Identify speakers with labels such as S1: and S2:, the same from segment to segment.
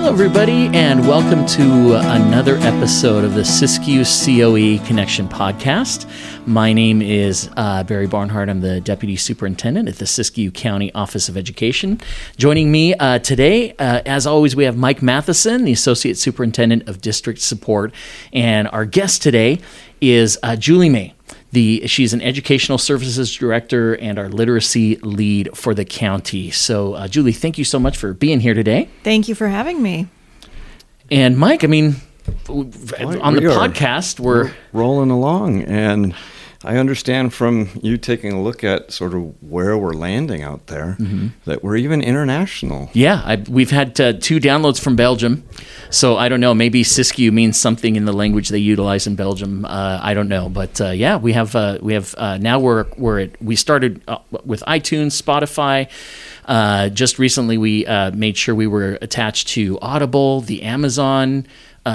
S1: Hello, everybody, and welcome to another episode of the Siskiyou COE Connection podcast. My name is Barry Barnhart. I'm the Deputy Superintendent at the Siskiyou County Office of Education. Joining me today, as always, we have Mike Matheson, the Associate Superintendent of District Support, and our guest today is Julie May. She's an Educational Services Director and our Literacy Lead for the county. So, Julie, thank you so much for being here today.
S2: Thank you for having me.
S1: And Mike, on the podcast, we're
S3: rolling along, and I understand from you taking a look at sort of where we're landing out there that we're even international.
S1: Yeah, we've had 2 downloads from Belgium, so I don't know. Maybe Siskiyou means something in the language they utilize in Belgium. I don't know, but yeah, we have now we started with iTunes, Spotify. Just recently, we made sure we were attached to Audible, the Amazon.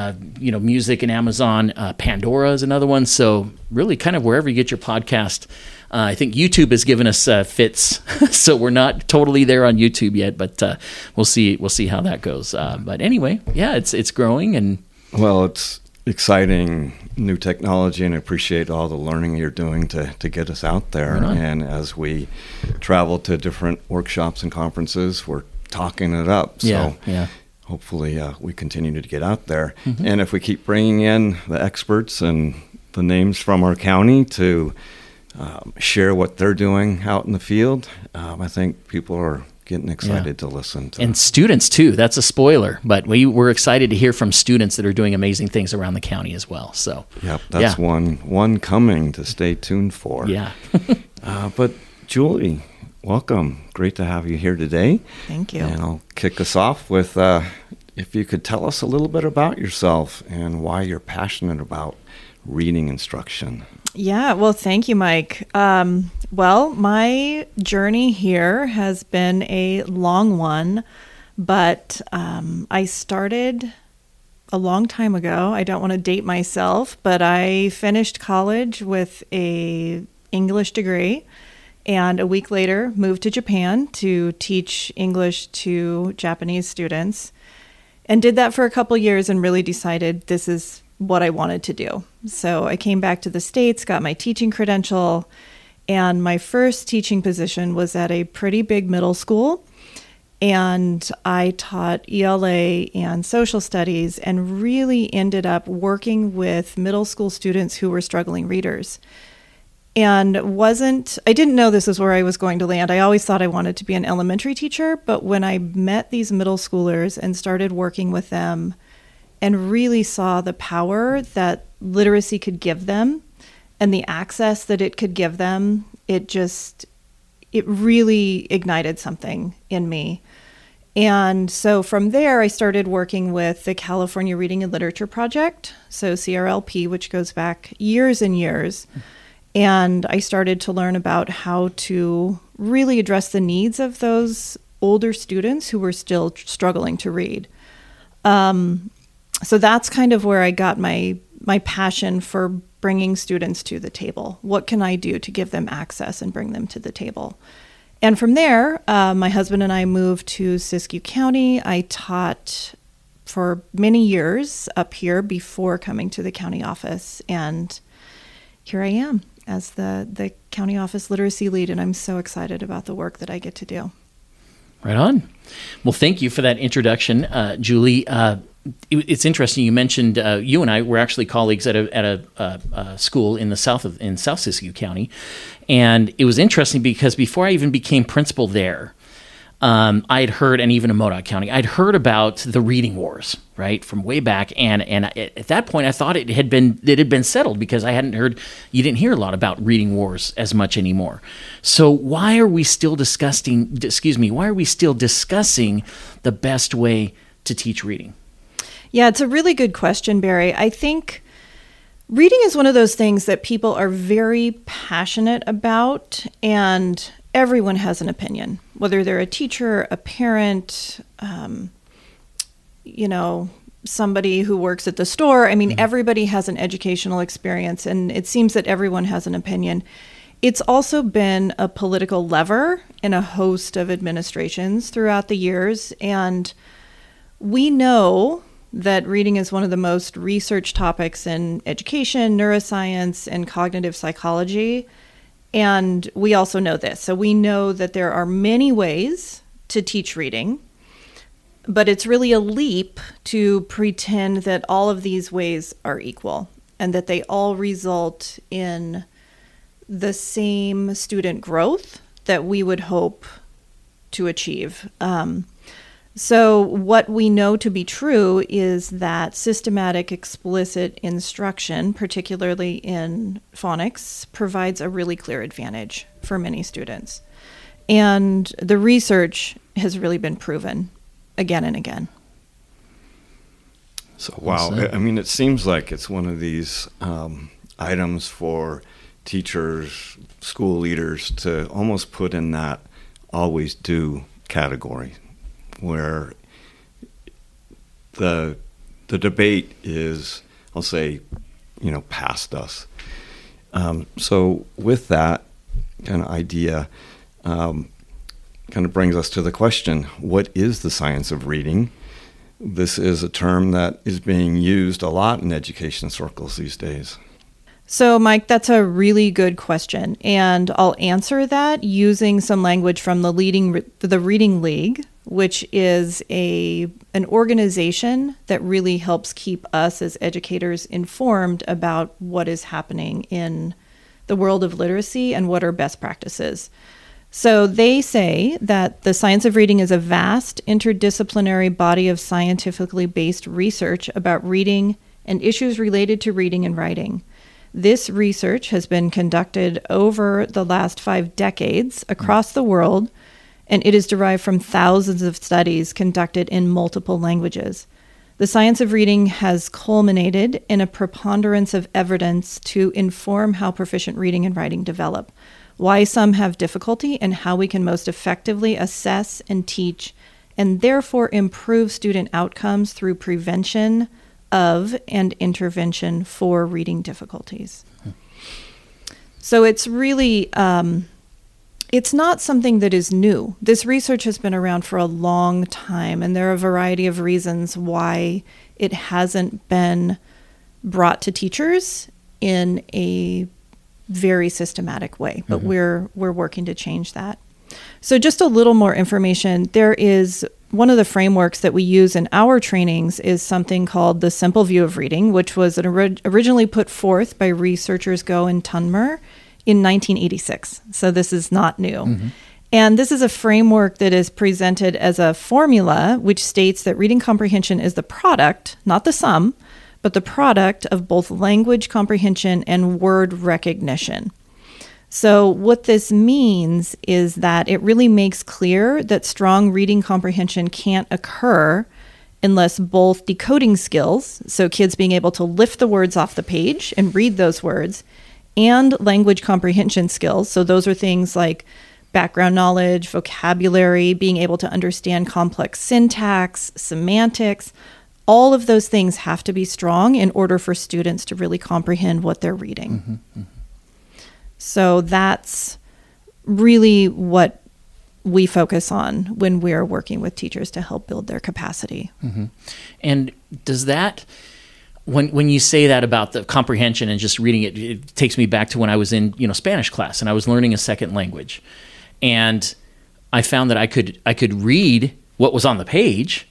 S1: Music and Amazon. Pandora is another one. So really kind of wherever you get your podcast. I think YouTube has given us fits, so we're not totally there on YouTube yet, but we'll see how that goes. But anyway, yeah, it's growing. And
S3: well, it's exciting new technology, and I appreciate all the learning you're doing to get us out there.
S1: Right on.
S3: And as we travel to different workshops and conferences, we're talking it up. So
S1: yeah.
S3: Hopefully we continue to get out there. And if we keep bringing in the experts and the names from our county to share what they're doing out in the field, I think people are getting excited to listen to.
S1: And students too. That's a spoiler, but we're excited to hear from students that are doing amazing things around the county as well. So
S3: yep, that's one coming to stay tuned for.
S1: Yeah.
S3: But Julie, welcome. Great to have you here today.
S2: Thank you.
S3: And I'll kick us off with if you could tell us a little bit about yourself and why you're passionate about reading instruction.
S2: Yeah, well, thank you, Mike. Well, my journey here has been a long one, but I started a long time ago. I don't want to date myself, but I finished college with an English degree. And a week later, moved to Japan to teach English to Japanese students, and did that for a couple years and really decided this is what I wanted to do. So I came back to the States, got my teaching credential, and my first teaching position was at a pretty big middle school. And I taught ELA and social studies and really ended up working with middle school students who were struggling readers. And I didn't know this is where I was going to land. I always thought I wanted to be an elementary teacher, but when I met these middle schoolers and started working with them and really saw the power that literacy could give them and the access that it could give them, it really ignited something in me. And so from there, I started working with the California Reading and Literature Project, so CRLP, which goes back years and years. And I started to learn about how to really address the needs of those older students who were still struggling to read. So that's kind of where I got my passion for bringing students to the table. What can I do to give them access and bring them to the table? And from there, my husband and I moved to Siskiyou County. I taught for many years up here before coming to the county office. And here I am as the county office literacy lead, and I'm so excited about the work that I get to do.
S1: Right on. Well, thank you for that introduction, Julie. It's interesting. You mentioned you and I were actually colleagues at a school in South Siskiyou County, and it was interesting because before I even became principal there, I had heard, and even in Modoc County, I'd heard about the reading wars, right, from way back, and at that point I thought it had been settled because you didn't hear a lot about reading wars as much anymore. So why are we still discussing the best way to teach reading?
S2: Yeah, it's a really good question, Barry. I think reading is one of those things that people are very passionate about, and everyone has an opinion, whether they're a teacher, a parent, somebody who works at the store. I mean, everybody has an educational experience, and it seems that everyone has an opinion. It's also been a political lever in a host of administrations throughout the years. And We know that reading is one of the most researched topics in education, neuroscience, and cognitive psychology. And we also know this. So we know that there are many ways to teach reading, but it's really a leap to pretend that all of these ways are equal and that they all result in the same student growth that we would hope to achieve. So what we know to be true is that systematic explicit instruction, particularly in phonics, provides a really clear advantage for many students. And the research has really been proven again and again.
S3: So, wow. I mean, it seems like it's one of these items for teachers, school leaders to almost put in that always do category, where the debate is, I'll say, past us. So with that kind of idea, kind of brings us to the question, what is the science of reading? This is a term that is being used a lot in education circles these days.
S2: So, Mike, that's a really good question, and I'll answer that using some language from the Reading League, which is an organization that really helps keep us as educators informed about what is happening in the world of literacy and what are best practices. So they say that the science of reading is a vast interdisciplinary body of scientifically based research about reading and issues related to reading and writing. This research has been conducted over the last 5 decades across the world, and it is derived from thousands of studies conducted in multiple languages. The science of reading has culminated in a preponderance of evidence to inform how proficient reading and writing develop, why some have difficulty, and how we can most effectively assess and teach, and therefore improve student outcomes through prevention of and intervention for reading difficulties. So it's really, it's not something that is new. This research has been around for a long time, and there are a variety of reasons why it hasn't been brought to teachers in a very systematic way, but we're working to change that. So just a little more information. There is one of the frameworks that we use in our trainings is something called the Simple View of Reading, which was originally put forth by researchers Go and Tunmer in 1986. So this is not new. And this is a framework that is presented as a formula which states that reading comprehension is the product, not the sum, but the product of both language comprehension and word recognition. So what this means is that it really makes clear that strong reading comprehension can't occur unless both decoding skills, so kids being able to lift the words off the page and read those words, and language comprehension skills, so those are things like background knowledge, vocabulary, being able to understand complex syntax, semantics, all of those things have to be strong in order for students to really comprehend what they're reading. So that's really what we focus on when we're working with teachers to help build their capacity.
S1: And does that, when you say that about the comprehension and just reading it, it takes me back to when I was in Spanish class and I was learning a second language, and I found that I could read what was on the page.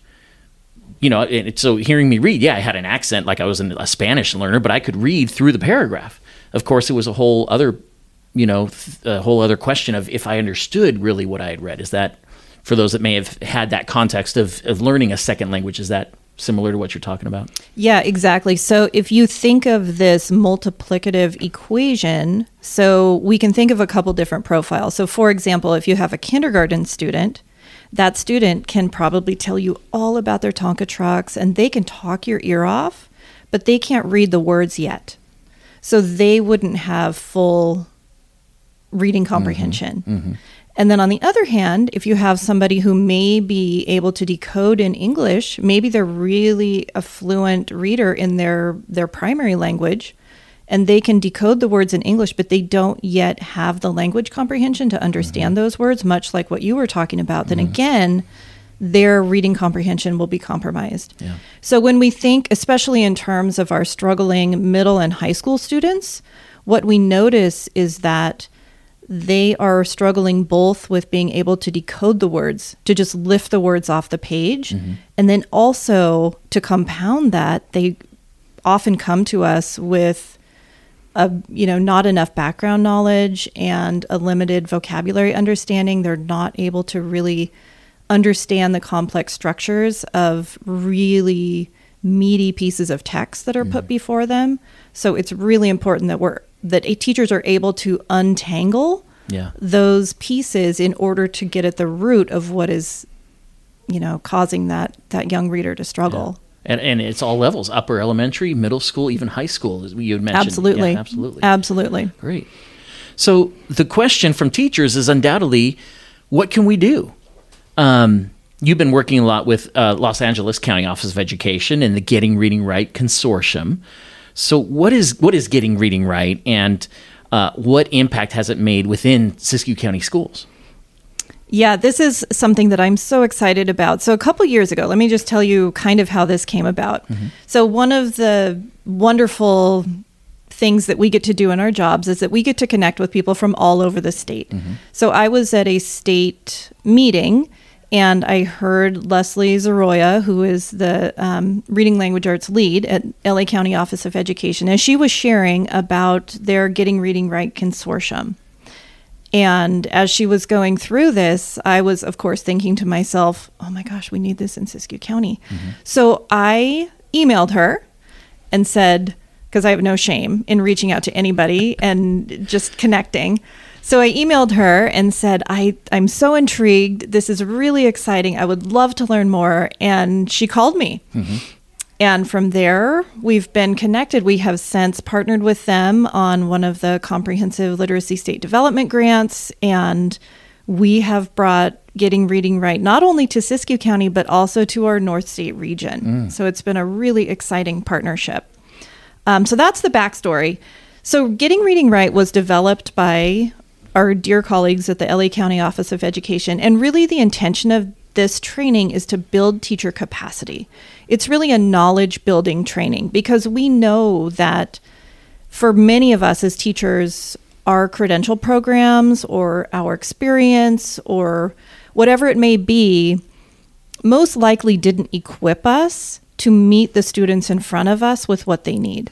S1: So hearing me read, I had an accent like I was a Spanish learner, but I could read through the paragraph. Of course, it was a whole other question of if I understood really what I had read. Is that, for those that may have had that context of learning a second language, is that similar to what you're talking about? Yeah,
S2: exactly. So if you think of this multiplicative equation, so we can think of a couple different profiles. So for example, if you have a kindergarten student, that student can probably tell you all about their Tonka trucks and they can talk your ear off, but they can't read the words yet. So they wouldn't have full reading comprehension. And then on the other hand, if you have somebody who may be able to decode in English, maybe they're really a fluent reader in their primary language, and they can decode the words in English, but they don't yet have the language comprehension to understand those words, much like what you were talking about, then again, their reading comprehension will be compromised.
S1: Yeah.
S2: So when we think, especially in terms of our struggling middle and high school students, what we notice is that they are struggling both with being able to decode the words, to just lift the words off the page. And then also to compound that, they often come to us with not enough background knowledge and a limited vocabulary understanding. They're not able to really understand the complex structures of really meaty pieces of text that are put before them. So it's really important that teachers are able to untangle those pieces in order to get at the root of what is, causing that young reader to struggle.
S1: Yeah. And it's all levels, upper elementary, middle school, even high school, as you had mentioned.
S2: Absolutely.
S1: Yeah, absolutely.
S2: Absolutely.
S1: Great. So the question from teachers is undoubtedly, what can we do? You've been working a lot with Los Angeles County Office of Education and the Getting Reading Right Consortium. So what is Getting Reading Right, and what impact has it made within Siskiyou County schools?
S2: Yeah, this is something that I'm so excited about. So a couple years ago, let me just tell you kind of how this came about. So one of the wonderful things that we get to do in our jobs is that we get to connect with people from all over the state. So I was at a state meeting, and I heard Leslie Zaroya, who is the Reading Language Arts lead at LA County Office of Education, and she was sharing about their Getting Reading Right Consortium. And as she was going through this, I was, of course, thinking to myself, oh my gosh, we need this in Siskiyou County. So I emailed her and said, because I have no shame in reaching out to anybody and just connecting. So I emailed her and said, I'm so intrigued. This is really exciting. I would love to learn more. And she called me. And from there, we've been connected. We have since partnered with them on one of the Comprehensive Literacy State Development Grants. And we have brought Getting Reading Right not only to Siskiyou County, but also to our North State region. So it's been a really exciting partnership. So that's the backstory. So Getting Reading Right was developed by our dear colleagues at the LA County Office of Education. And really the intention of this training is to build teacher capacity. It's really a knowledge building training, because we know that for many of us as teachers, our credential programs or our experience or whatever it may be, most likely didn't equip us to meet the students in front of us with what they need.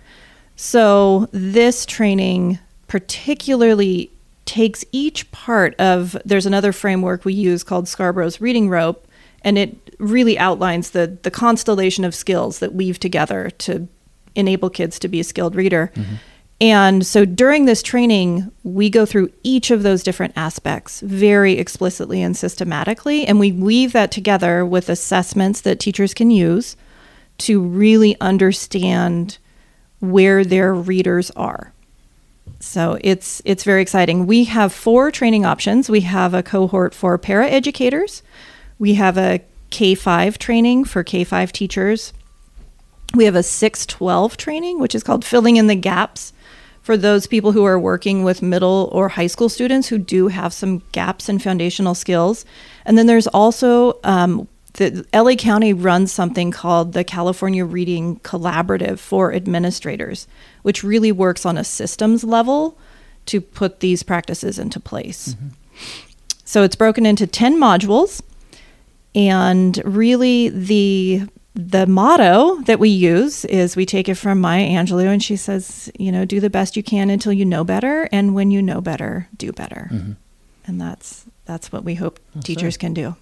S2: So this training particularly takes each part of, there's another framework we use called Scarborough's Reading Rope, and it really outlines the constellation of skills that weave together to enable kids to be a skilled reader. And so during this training, we go through each of those different aspects very explicitly and systematically, and we weave that together with assessments that teachers can use to really understand where their readers are. So it's very exciting. We have 4 training options. We have a cohort for paraeducators. We have a K-5 training for K-5 teachers. We have a 6-12 training, which is called Filling in the Gaps, for those people who are working with middle or high school students who do have some gaps in foundational skills. And then there's also the LA County runs something called the California Reading Collaborative for administrators, which really works on a systems level to put these practices into place. So it's broken into 10 modules, and really the motto that we use is, we take it from Maya Angelou, and she says, do the best you can until you know better, and when you know better, do better. And that's what we hope teachers can do.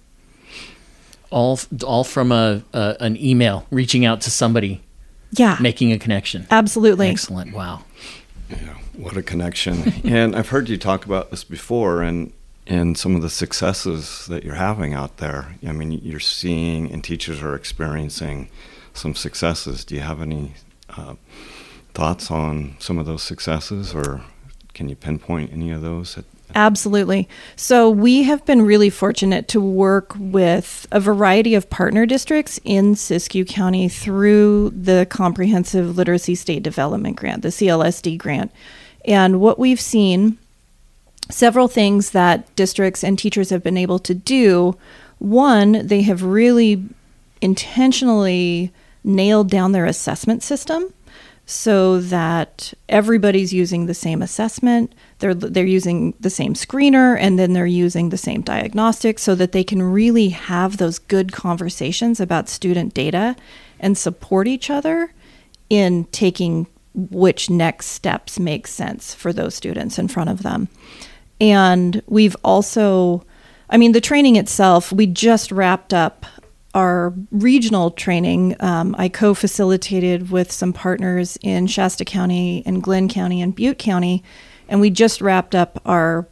S1: All from an email, reaching out to somebody, making a connection.
S2: Absolutely.
S1: Excellent. Wow.
S3: Yeah, what a connection. And I've heard you talk about this before, and some of the successes that you're having out there. I mean, you're seeing and teachers are experiencing some successes. Do you have any thoughts on some of those successes, or can you pinpoint any of those?
S2: Absolutely. So we have been really fortunate to work with a variety of partner districts in Siskiyou County through the Comprehensive Literacy State Development Grant, the CLSD grant. And what we've seen, several things that districts and teachers have been able to do. One, they have really intentionally nailed down their assessment system so that everybody's using the same assessment. They're using the same screener, and then they're using the same diagnostics so that they can really have those good conversations about student data and support each other in taking which next steps make sense for those students in front of them. And we've also, the training itself, we just wrapped up our regional training. I co-facilitated with some partners in Shasta County and Glenn County and Butte County, and we just wrapped up our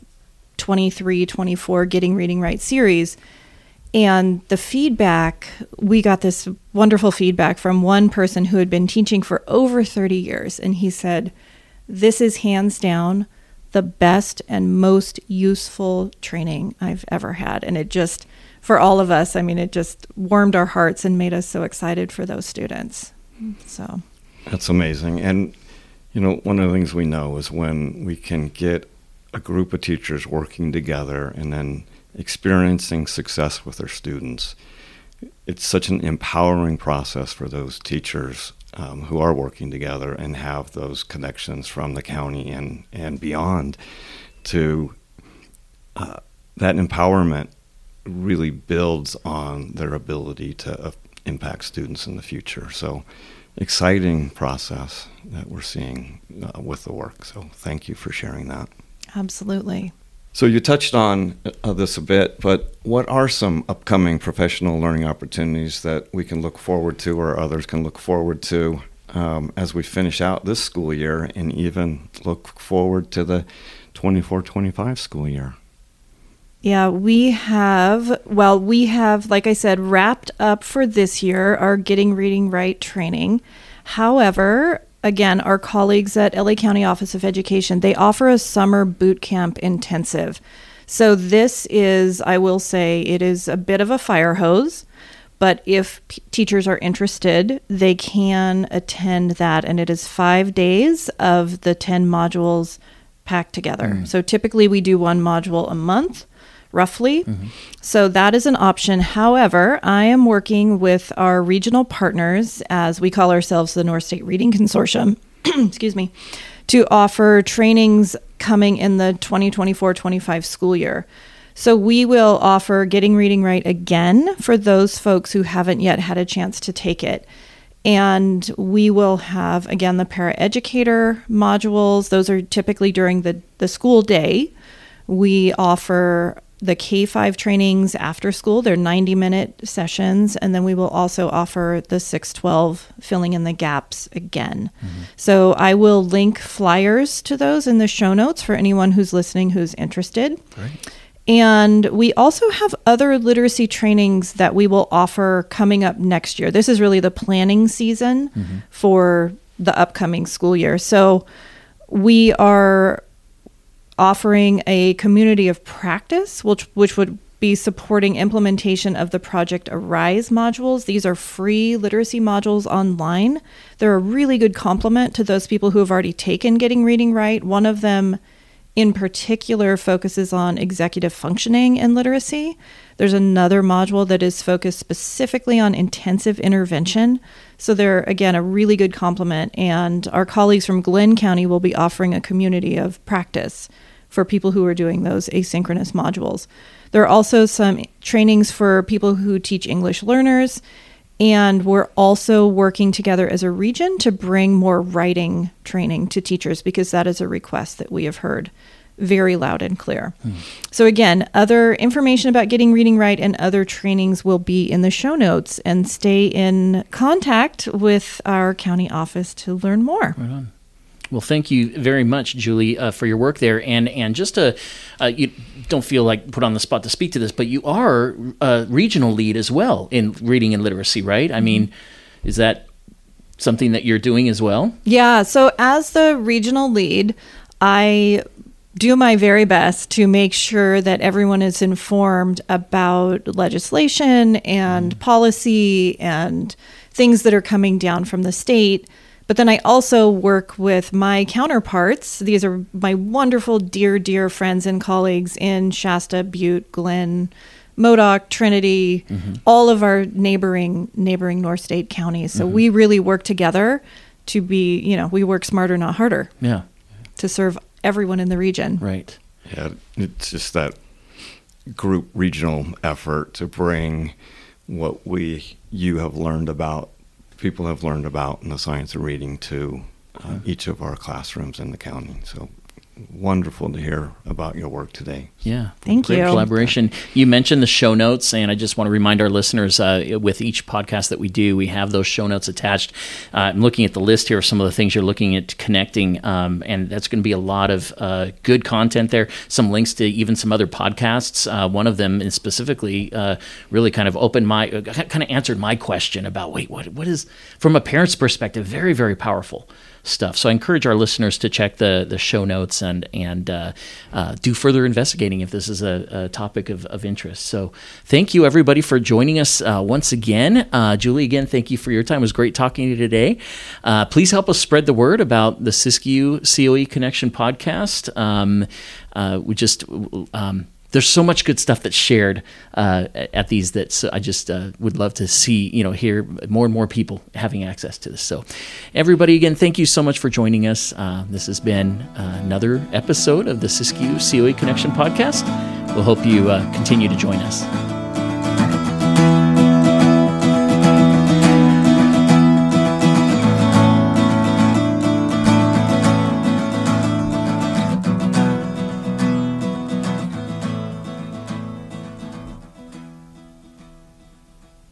S2: 23-24 Getting Reading Right series. And the feedback, we got this wonderful feedback from one person who had been teaching for over 30 years. And he said, this is hands down the best and most useful training I've ever had. And it just, for all of us, it just warmed our hearts and made us so excited for those students. So
S3: that's amazing. And, one of the things we know is when we can get a group of teachers working together and then experiencing success with their students, it's such an empowering process for those teachers who are working together and have those connections from the county and beyond to that empowerment really builds on their ability to impact students in the future. So exciting process that we're seeing with the work. So thank you for sharing that.
S2: Absolutely.
S3: So you touched on this a bit, but what are some upcoming professional learning opportunities that we can look forward to or others can look forward to as we finish out this school year and even look forward to the 24-25 school year?
S2: Yeah, we have, like I said, wrapped up for this year our Getting Reading Right training. However, again, our colleagues at LA County Office of Education, they offer a summer boot camp intensive. So this is, I will say, it is a bit of a fire hose, but if teachers are interested, they can attend that. And it is 5 days of the 10 modules packed together. So typically we do one module a month, roughly. So that is an option. However, I am working with our regional partners, as we call ourselves the North State Reading Consortium, excuse me, to offer trainings coming in the 2024-25 school year. So we will offer Getting Reading Right again for those folks who haven't yet had a chance to take it. And we will have, again, the paraeducator modules. Those are typically during the school day. We offer the K-5 trainings after school. They're 90-minute sessions. And then we will also offer the 612 filling in the gaps again. So I will link flyers to those in the show notes for anyone who's listening who's interested.
S1: Great.
S2: And we also have other literacy trainings that we will offer coming up next year. This is really the planning season for the upcoming school year. So we are offering a community of practice, which would be supporting implementation of the Project Arise modules. These are free literacy modules online. They're a really good complement to those people who have already taken Getting Reading Right. One of them in particular focuses on executive functioning and literacy. There's another module that is focused specifically on intensive intervention. So they're, again, a really good complement. And our colleagues from Glenn County will be offering a community of practice for people who are doing those asynchronous modules. There are also some trainings for people who teach English learners. And we're also working together as a region to bring more writing training to teachers, because that is a request that we have heard very loud and clear. So again, other information about Getting Reading Right and other trainings will be in the show notes, and stay in contact with our county office to learn more.
S1: Right on. Well, thank you very much, Julie, for your work there. And just to, you don't feel like put on the spot to speak to this, but you are a regional lead as well in reading and literacy, right? I mean, is that something that you're doing as well?
S2: Yeah. So as the regional lead, I do my very best to make sure that everyone is informed about legislation and policy and things that are coming down from the state. But then I also work with my counterparts. These are my wonderful, dear, dear friends and colleagues in Shasta, Butte, Glenn, Modoc, Trinity, all of our neighboring North State counties. So we really work together to be, we work smarter, not harder.
S1: Yeah.
S2: To serve everyone in the region.
S1: Right.
S3: Yeah, it's just that group regional effort to bring what you have learned about, people have learned about in the science of reading to each of our classrooms in the county. So wonderful to hear about your work today.
S1: Yeah.
S2: Thank
S1: Great
S2: you.
S1: collaboration. You mentioned the show notes, and I just want to remind our listeners with each podcast that we do, we have those show notes attached. I'm looking at the list here of some of the things you're looking at connecting, and that's going to be a lot of good content there. Some links to even some other podcasts. One of them is specifically really kind of answered my question about, what is, from a parent's perspective, very, very powerful stuff. So I encourage our listeners to check the show notes and do further investigating if this is a topic of interest. So thank you, everybody, for joining us once again. Julie, again, thank you for your time. It was great talking to you today. Please help us spread the word about the Siskiyou COE Connection podcast. There's so much good stuff that's shared at these that I just would love to see, hear more and more people having access to this. So everybody, again, thank you so much for joining us. This has been another episode of the Siskiyou COE Connection podcast. We'll hope you continue to join us.